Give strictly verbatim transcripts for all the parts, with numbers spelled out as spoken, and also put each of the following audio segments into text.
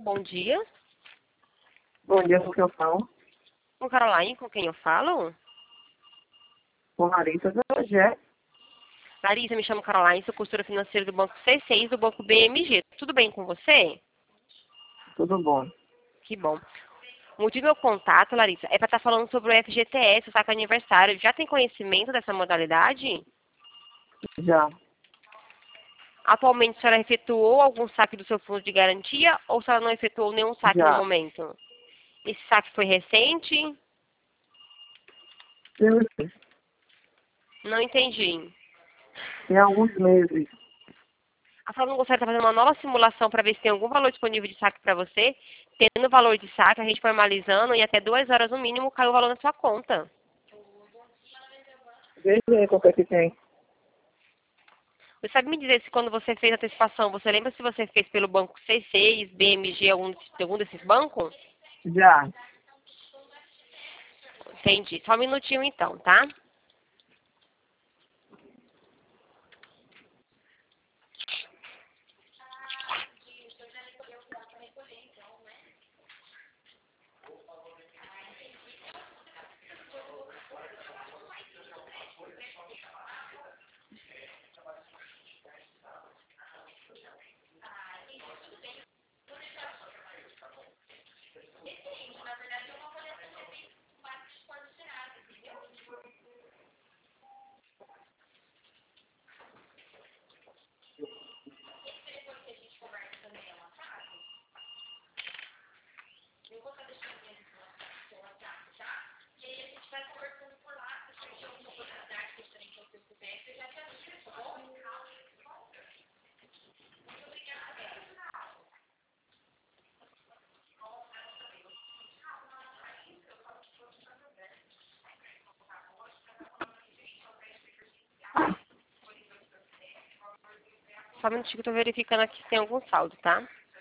bom dia. Bom dia, com quem eu falo? Com Caroline, com quem eu falo? Com Larissa do Projeto. Larissa, me chamo Caroline, sou consultora financeira do Banco C seis e do Banco B M G. Tudo bem com você? Tudo bom. Que bom. O motivo do meu contato, Larissa, é para estar falando sobre o F G T S, o saque aniversário. Já tem conhecimento dessa modalidade? Já. Atualmente, a senhora efetuou algum saque do seu fundo de garantia ou a senhora não efetuou nenhum saque no Já. momento? Esse saque foi recente? Tem, Não entendi. tem alguns meses. A senhora não gostaria de estar fazendo uma nova simulação para ver se tem algum valor disponível de saque para você? Tendo o valor de saque, a gente formalizando e até duas horas no mínimo cai o valor na sua conta. Veja aí qual que é que tem. Você sabe me dizer se quando você fez a antecipação, você lembra se você fez pelo banco C seis, B M G, algum, algum desses bancos? Já. Entendi. Só um minutinho então, tá? Só um minutinho que eu tô verificando aqui se tem algum saldo, tá?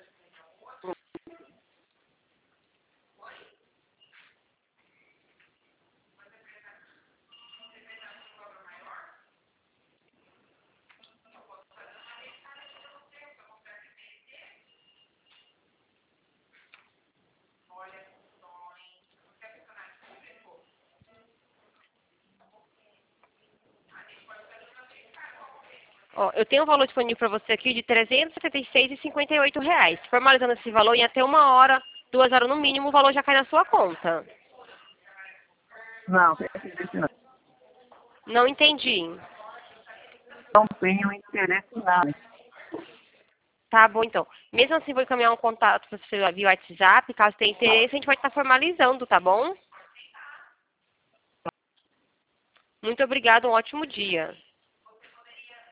Ó, eu tenho um valor disponível para você aqui de trezentos e setenta e seis reais e cinquenta e oito reais. Formalizando esse valor em até uma hora, duas horas no mínimo, o valor já cai na sua conta. Não, tem que dizer não. Não entendi. Não tenho interesse em nada. Tá bom, então. Mesmo assim, vou encaminhar um contato para você via WhatsApp. Caso tenha interesse, a gente pode estar formalizando, tá bom? Muito obrigada, um ótimo dia.